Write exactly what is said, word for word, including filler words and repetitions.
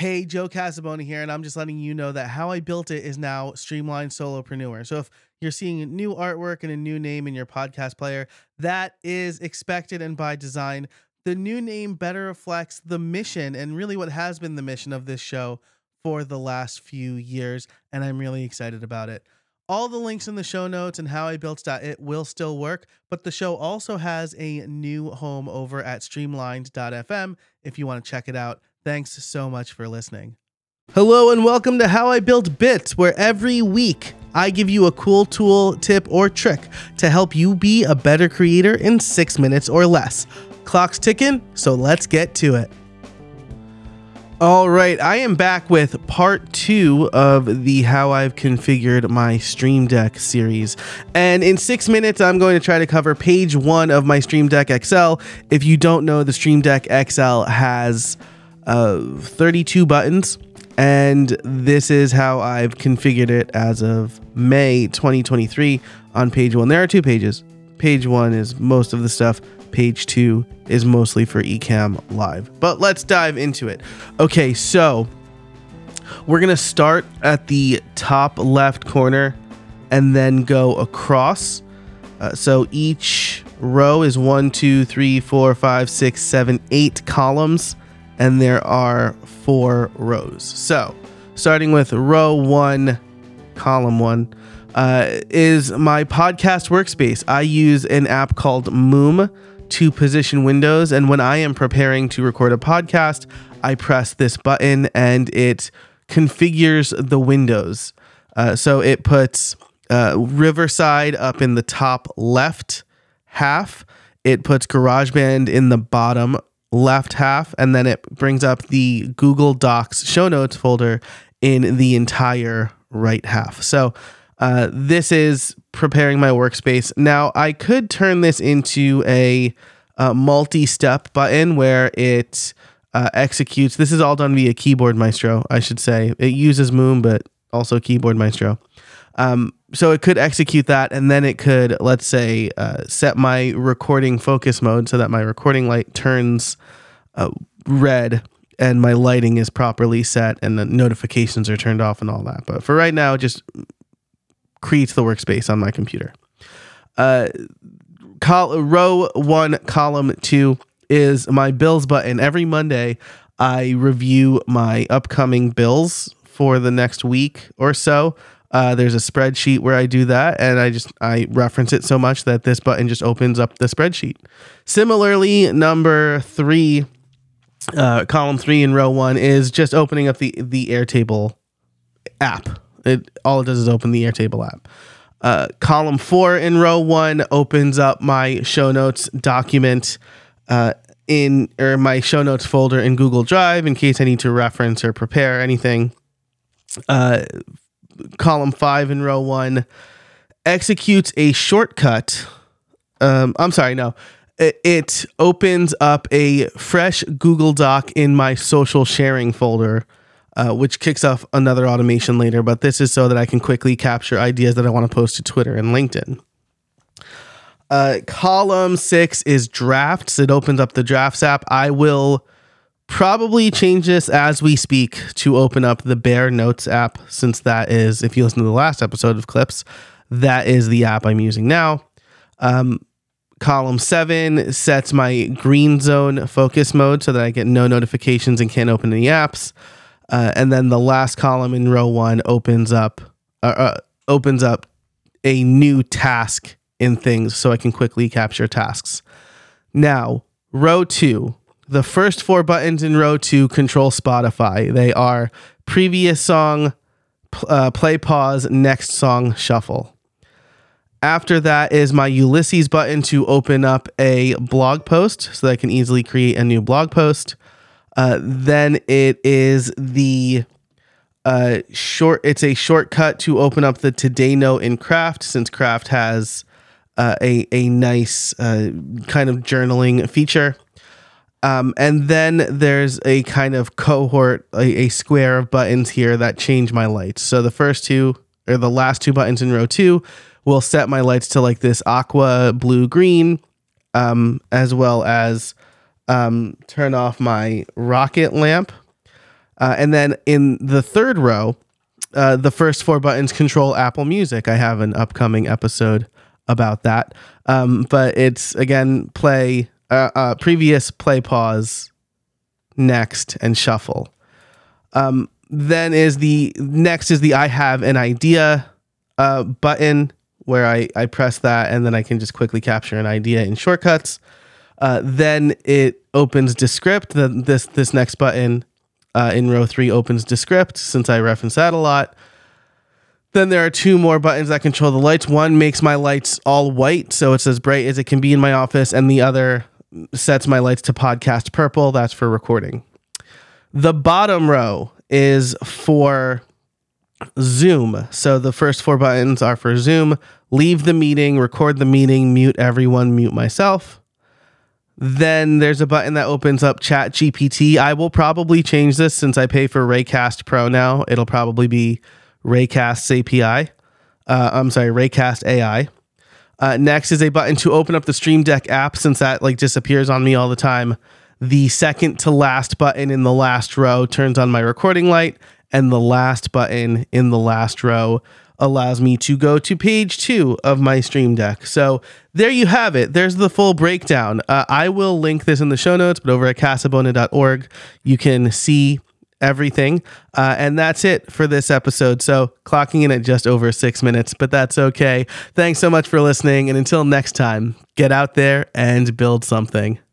Hey, Joe Casabona here, and I'm just letting you know that How I Built It is now Streamlined Solopreneur. So if you're seeing new artwork and a new name in your podcast player, that is expected and by design. The new name better reflects the mission and really what has been the mission of this show for the last few years, and I'm really excited about it. All the links in the show notes and how I built it will still work, but the show also has a new home over at streamlined dot f m if you want to check it out. Thanks so much for listening. Hello and welcome to How I Built Bits, where every week I give you a cool tool, tip, or trick to help you be a better creator in six minutes or less. Clock's ticking, so let's get to it. All right, I am back with part two of the How I've Configured My Stream Deck series. And in six minutes, I'm going to try to cover page one of my Stream Deck X L. If you don't know, the Stream Deck X L has uh, thirty-two buttons, and this is how I've configured it as of May twenty twenty-three on page one. There are two pages. Page one is most of the stuff. Page two is mostly for Ecamm Live, but let's dive into it. Okay, so we're gonna start at the top left corner and then go across. Uh, so each row is one, two, three, four, five, six, seven, eight columns, and there are four rows. So starting with row one, column one, uh, is my podcast workspace. I use an app called Moom to position windows, and when I am preparing to record a podcast, I press this button and it configures the windows. Uh, so it puts uh, Riverside up in the top left half, it puts GarageBand in the bottom left half, and then it brings up the Google Docs show notes folder in the entire right half. So uh, this is preparing my workspace. Now I could turn this into a, a multi-step button where it uh, executes. This is all done via Keyboard Maestro, I should say. It uses Moom, but also Keyboard Maestro. Um, so it could execute that, and then it could, let's say, uh, set my recording focus mode so that my recording light turns uh, red and my lighting is properly set and the notifications are turned off and all that. But for right now, just creates the workspace on my computer. Uh, col- row one, column two is my bills button. Every Monday, I review my upcoming bills for the next week or so. Uh, there's a spreadsheet where I do that, and I just I reference it so much that this button just opens up the spreadsheet. Similarly, number three, uh, column three in row one is just opening up the the Airtable app. It all it does is open the Airtable app. Uh, column four in row one opens up my show notes document uh, in or my show notes folder in Google Drive in case I need to reference or prepare anything. Uh, column five in row one executes a shortcut. Um, I'm sorry, no. It, it opens up a fresh Google Doc in my social sharing folder, uh, which kicks off another automation later. But this is so that I can quickly capture ideas that I want to post to Twitter and LinkedIn. Uh, column six is drafts. It opens up the Drafts app. I will probably change this as we speak to open up the Bear Notes app, since that is, if you listen to the last episode of Clips, that is the app I'm using now. Um, column seven sets my green zone focus mode so that I get no notifications and can't open any apps. Uh, and then the last column in row one opens up uh, uh, opens up a new task in things so I can quickly capture tasks. Now, row two. The first four buttons in row two control Spotify. They are previous song, uh, play, pause, next song, shuffle. After that is my Ulysses button to open up a blog post so that I can easily create a new blog post. Uh, then it is the uh, short. It's a shortcut to open up the Today Note in Craft, since Craft has uh, a a nice uh, kind of journaling feature. Um, and then there's a kind of cohort, a, a square of buttons here that change my lights. So the first two, or the last two buttons in row two, will set my lights to like this aqua blue green, um, as well as um, turn off my rocket lamp. Uh, and then in the third row, uh, the first four buttons control Apple Music. I have an upcoming episode about that. Um, but it's, again, play, uh, uh, previous, play, pause, next, and shuffle. Um, then is the next is the I have an idea uh, button, where I, I press that and then I can just quickly capture an idea in shortcuts. Uh, then it opens Descript. The, this this next button uh, in row three opens Descript, since I reference that a lot. Then there are two more buttons that control the lights. One makes my lights all white, so it's as bright as it can be in my office, and the other sets my lights to podcast purple. That's for recording. The bottom row is for Zoom. So the first four buttons are for Zoom: leave the meeting, record the meeting, mute everyone, mute myself. Then there's a button that opens up Chat G P T. I will probably change this since I pay for Raycast Pro now. It'll probably be Raycast A P I. Uh, I'm sorry, Raycast A I. Uh, next is a button to open up the Stream Deck app, since that like disappears on me all the time. The second to last button in the last row turns on my recording light, and the last button in the last row allows me to go to page two of my Stream Deck. So there you have it. There's the full breakdown. Uh, I will link this in the show notes, but over at casabona dot org, you can see everything. Uh, and that's it for this episode. So clocking in at just over six minutes, but that's okay. Thanks so much for listening. And until next time, get out there and build something.